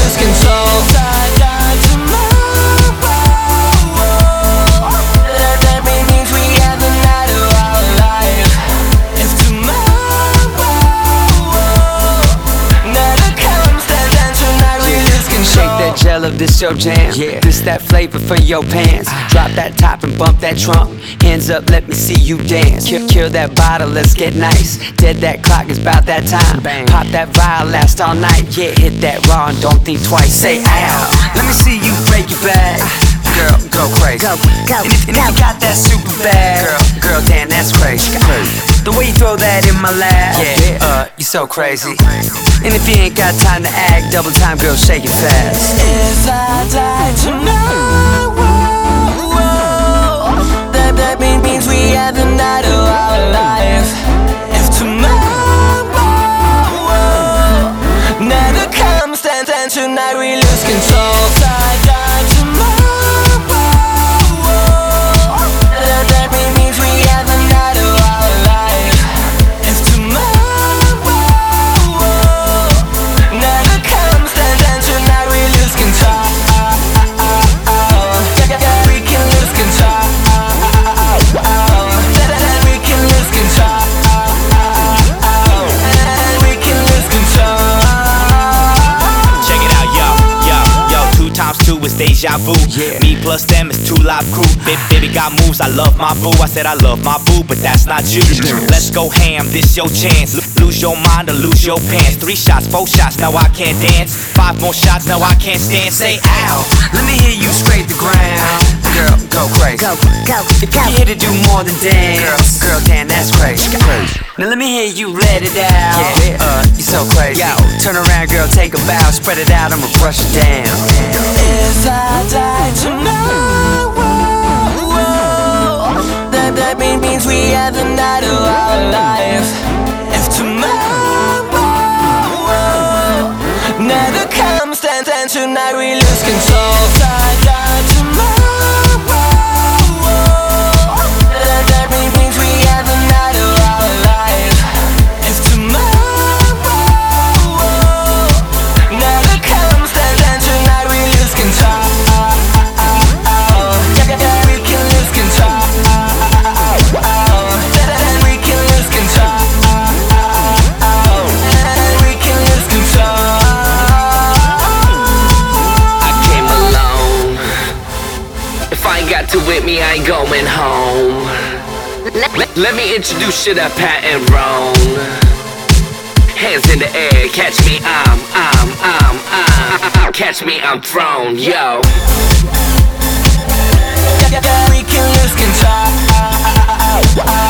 lose control. That means we have the night of our life. If tomorrow never comes, then tonight we lose control. Shake that gel up, this your jam. This that flavor for your pants. Drop that top and bump that trunk. Hands up, let me see you dance. Kill that bottle, let's get nice. Dead that clock, it's about that time. Pop that vial, last all night. Yeah, hit that raw and don't think twice. Say ow, let me see you break your back. Girl, go crazy. And if you got that super bag, girl, damn, that's crazy. The way you throw that in my lap, you're so crazy. And if you ain't got time to act, double time, girl, shake it fast. If I die tomorrow, that means we had the night of our life. If tomorrow never comes, then tonight we lose control. If I die tomorrow, that means we had the night of our life. If tomorrow never comes, then tonight we lose control. We can lose control. We can lose control. We can lose control. Check it out, yo, 2 times 2 is deja vu. Me plus them is 2 live crew. Baby got moves, I love my boo. I said I love my boo, but that's not you. Let's go ham, this your chance. Lose your mind or lose your pants. 3 shots, 4 shots, now I can't dance. 5 more shots, now I can't stand. Say ow, Let me hear you scrape the ground. Girl, go crazy. If you here to do more than dance, girl, damn, that's crazy. Now let me hear you let it out. You're so crazy. Yo, turn around, girl, take a bow, spread it out, I'ma brush it down. If I die tomorrow, that means we had the night of our life. If tomorrow never comes, then tonight we lose control. If I die tomorrow, that means we had the night of our life. If tomorrow never comes, then tonight we lose control. We can lose control. We can lose control. We can lose control. I came alone. If I ain't got to with me, I ain't going home. Let me introduce shit up, Pat and Rome. Hands in the air, catch me, I'm catch me, I'm thrown, yo. We can lose control.